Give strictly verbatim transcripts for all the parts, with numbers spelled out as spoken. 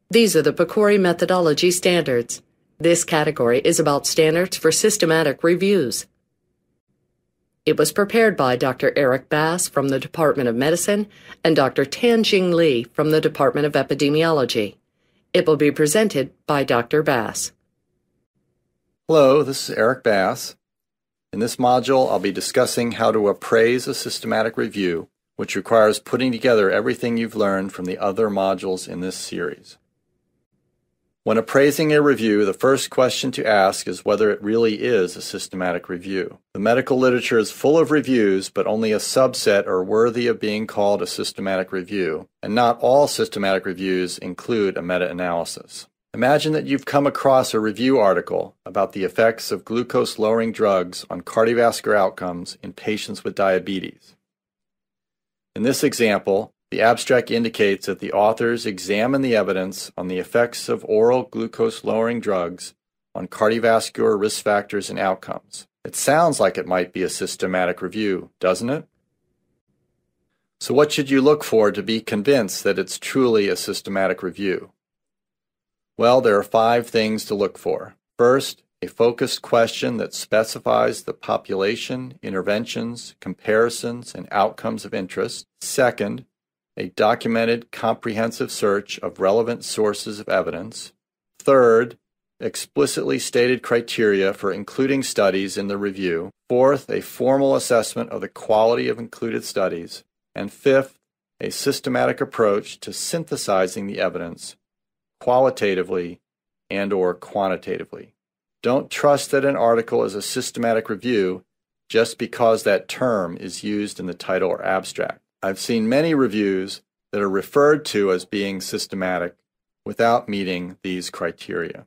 These are the PCORI methodology standards. This category is about standards for systematic reviews. It was prepared by Doctor Eric Bass from the Department of Medicine and Doctor Tanjing Li from the Department of Epidemiology. It will be presented by Doctor Bass. Hello, this is Eric Bass. In this module, I'll be discussing how to appraise a systematic review, which requires putting together everything you've learned from the other modules in this series. When appraising a review, the first question to ask is whether it really is a systematic review. The medical literature is full of reviews, but only a subset are worthy of being called a systematic review, and not all systematic reviews include a meta-analysis. Imagine that you've come across a review article about the effects of glucose-lowering drugs on cardiovascular outcomes in patients with diabetes. In this example, the abstract indicates that the authors examine the evidence on the effects of oral glucose-lowering drugs on cardiovascular risk factors and outcomes. It sounds like it might be a systematic review, doesn't it? So what should you look for to be convinced that it's truly a systematic review? Well, there are five things to look for. First, a focused question that specifies the population, interventions, comparisons, and outcomes of interest. Second, a documented, comprehensive search of relevant sources of evidence. Third, explicitly stated criteria for including studies in the review. Fourth, a formal assessment of the quality of included studies. And fifth, a systematic approach to synthesizing the evidence qualitatively and or quantitatively. Don't trust that an article is a systematic review just because that term is used in the title or abstract. I've seen many reviews that are referred to as being systematic without meeting these criteria.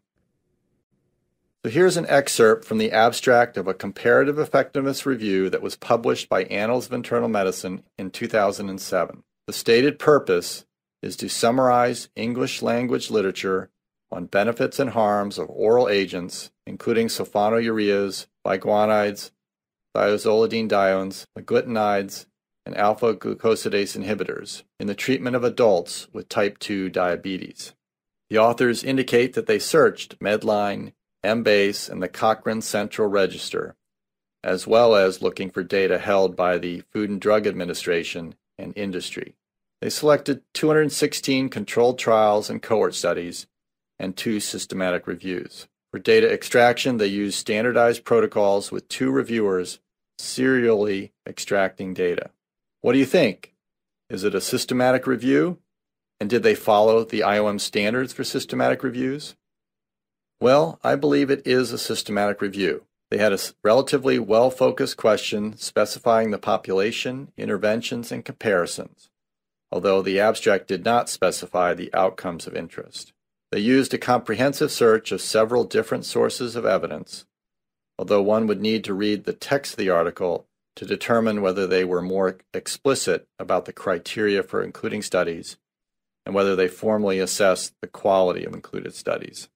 So here's an excerpt from the abstract of a comparative effectiveness review that was published by Annals of Internal Medicine in two thousand seven. The stated purpose is to summarize English language literature on benefits and harms of oral agents, including sulfonylureas, biguanides, thiazolidinediones, glutamides, and alpha-glucosidase inhibitors in the treatment of adults with type two diabetes. The authors indicate that they searched Medline, Embase, and the Cochrane Central Register, as well as looking for data held by the Food and Drug Administration and industry. They selected two hundred sixteen controlled trials and cohort studies and two systematic reviews. For data extraction, they used standardized protocols with two reviewers serially extracting data. What do you think? Is it a systematic review? And did they follow the I O M standards for systematic reviews? Well, I believe it is a systematic review. They had a relatively well-focused question specifying the population, interventions, and comparisons, although the abstract did not specify the outcomes of interest. They used a comprehensive search of several different sources of evidence, although one would need to read the text of the article to determine whether they were more explicit about the criteria for including studies and whether they formally assessed the quality of included studies.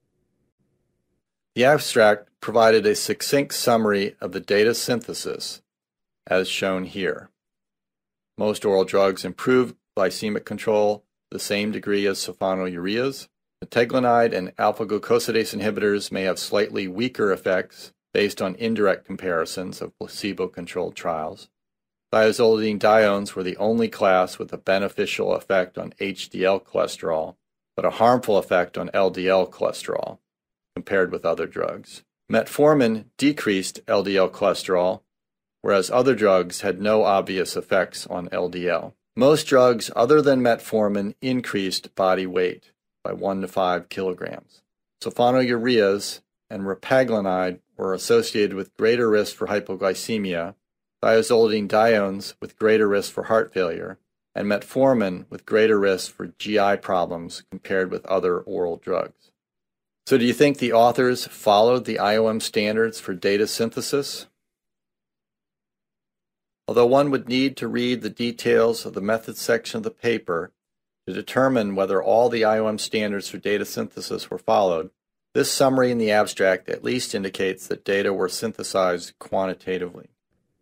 The abstract provided a succinct summary of the data synthesis, as shown here. Most oral drugs improve glycemic control to the same degree as sulfonylureas. Meteglinide and alpha-glucosidase inhibitors may have slightly weaker effects based on indirect comparisons of placebo-controlled trials. Thiazolidinediones were the only class with a beneficial effect on H D L cholesterol, but a harmful effect on L D L cholesterol, compared with other drugs. Metformin decreased L D L cholesterol, whereas other drugs had no obvious effects on L D L. Most drugs other than metformin increased body weight by one to five kilograms. Sulfonylureas and repaglinide were associated with greater risk for hypoglycemia, thiazolidinediones with greater risk for heart failure, and metformin with greater risk for G I problems compared with other oral drugs. So do you think the authors followed the I O M standards for data synthesis? Although one would need to read the details of the methods section of the paper to determine whether all the I O M standards for data synthesis were followed, this summary in the abstract at least indicates that data were synthesized quantitatively.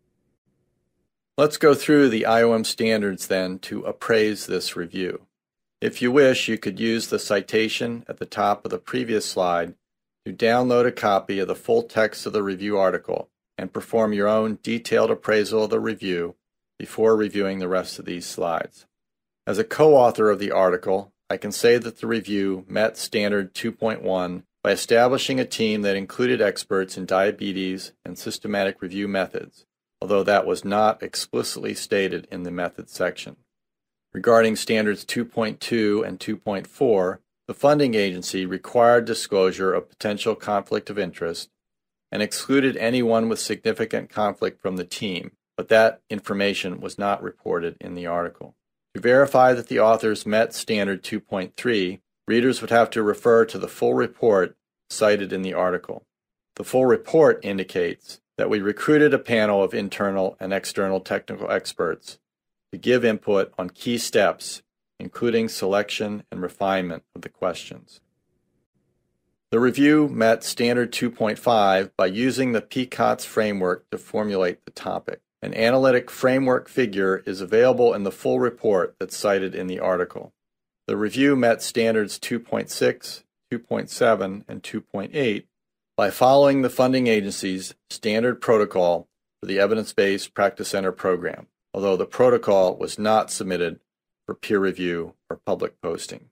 Let's go through the I O M standards then to appraise this review. If you wish, you could use the citation at the top of the previous slide to download a copy of the full text of the review article and perform your own detailed appraisal of the review before reviewing the rest of these slides. As a co-author of the article, I can say that the review met Standard two point one by establishing a team that included experts in diabetes and systematic review methods, although that was not explicitly stated in the methods section. Regarding Standards two point two and two point four, the funding agency required disclosure of potential conflict of interest and excluded anyone with significant conflict from the team, but that information was not reported in the article. To verify that the authors met Standard two point three, readers would have to refer to the full report cited in the article. The full report indicates that we recruited a panel of internal and external technical experts to give input on key steps, including selection and refinement of the questions. The review met Standard two point five by using the P COTS framework to formulate the topic. An analytic framework figure is available in the full report that's cited in the article. The review met Standards two point six, two point seven, and two point eight by following the funding agency's standard protocol for the Evidence-Based Practice Center program, although the protocol was not submitted for peer review or public posting.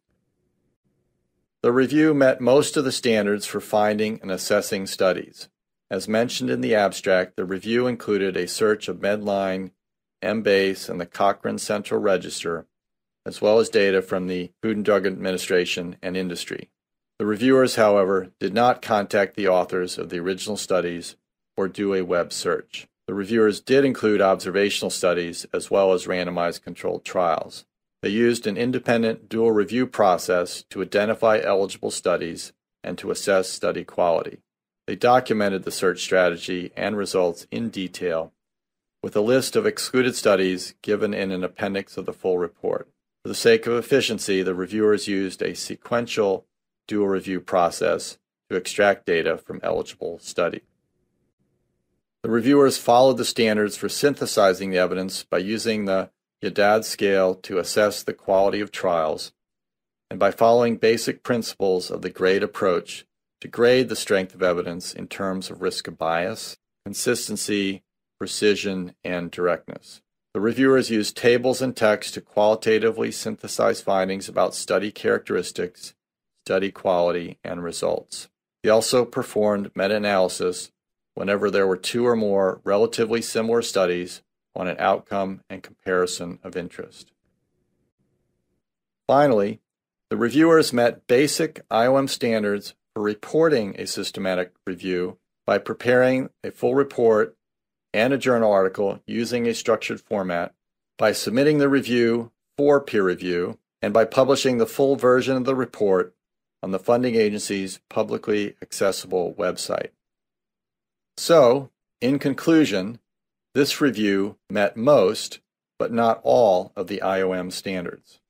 The review met most of the standards for finding and assessing studies. As mentioned in the abstract, the review included a search of Medline, Embase, and the Cochrane Central Register, as well as data from the Food and Drug Administration and industry. The reviewers, however, did not contact the authors of the original studies or do a web search. The reviewers did include observational studies as well as randomized controlled trials. They used an independent dual review process to identify eligible studies and to assess study quality. They documented the search strategy and results in detail, with a list of excluded studies given in an appendix of the full report. For the sake of efficiency, the reviewers used a sequential dual review process to extract data from eligible studies. The reviewers followed the standards for synthesizing the evidence by using the Yadad scale to assess the quality of trials, and by following basic principles of the grade approach to grade the strength of evidence in terms of risk of bias, consistency, precision, and directness. The reviewers used tables and text to qualitatively synthesize findings about study characteristics, study quality, and results. They also performed meta-analysis whenever there were two or more relatively similar studies on an outcome and comparison of interest. Finally, the reviewers met basic I O M standards for reporting a systematic review by preparing a full report and a journal article using a structured format, by submitting the review for peer review, and by publishing the full version of the report on the funding agency's publicly accessible website. So, in conclusion, this review met most, but not all, of the I O M standards.